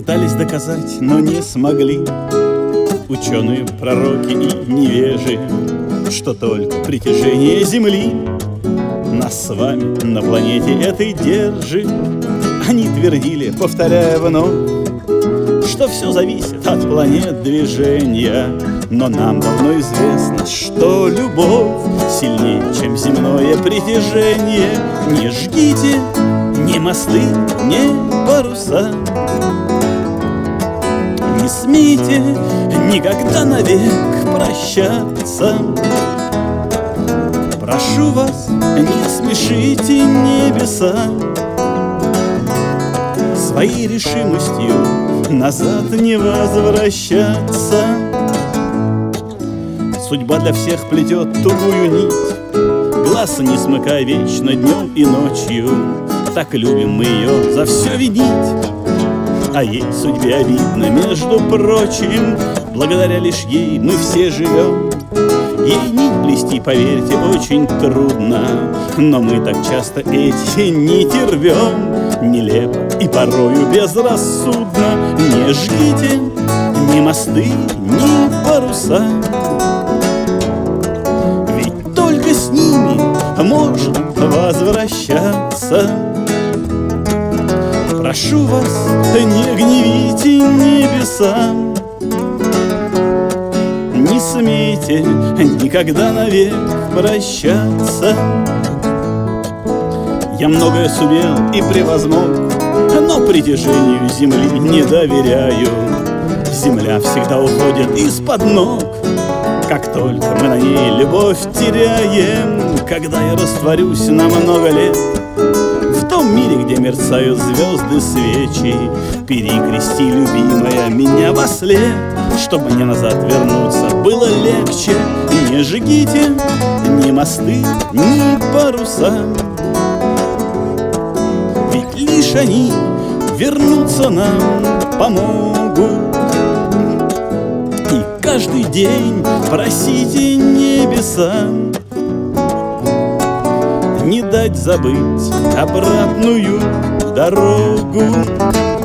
Пытались доказать, но не смогли ученые, пророки и невежи, что только притяжение Земли нас с вами на планете этой держит. Они твердили, повторяя вновь, что все зависит от планет движения. Но нам давно известно, что любовь сильнее, чем земное притяжение. Не жгите ни мосты, ни паруса, не смейте никогда навек прощаться. Прошу вас, не смешите небеса своей решимостью назад не возвращаться. Судьба для всех плетет тугую нить, глаз не смыкая вечно днем и ночью. Так любим мы ее за все винить, а ей судьбе обидно, между прочим. Благодаря лишь ей мы все живем. Ей нить плести, поверьте, очень трудно, но мы так часто эти нити рвем. Нелепо и порою безрассудно. Не жгите ни мосты, ни паруса, ведь только с ними можно возвращаться. Прошу вас, не гневите небеса, не смейте никогда навек прощаться. Я многое сумел и превозмог, но притяжению Земли не доверяю. Земля всегда уходит из-под ног, как только мы на ней любовь теряем. Когда я растворюсь на много лет в том мире, где мерцают звезды, свечи, перекрести, любимая, меня во след, чтобы мне назад вернуться было легче. Не жгите ни мосты, ни паруса, ведь лишь они вернуться нам помогут. И каждый день просите небеса не дать забыть обратную дорогу.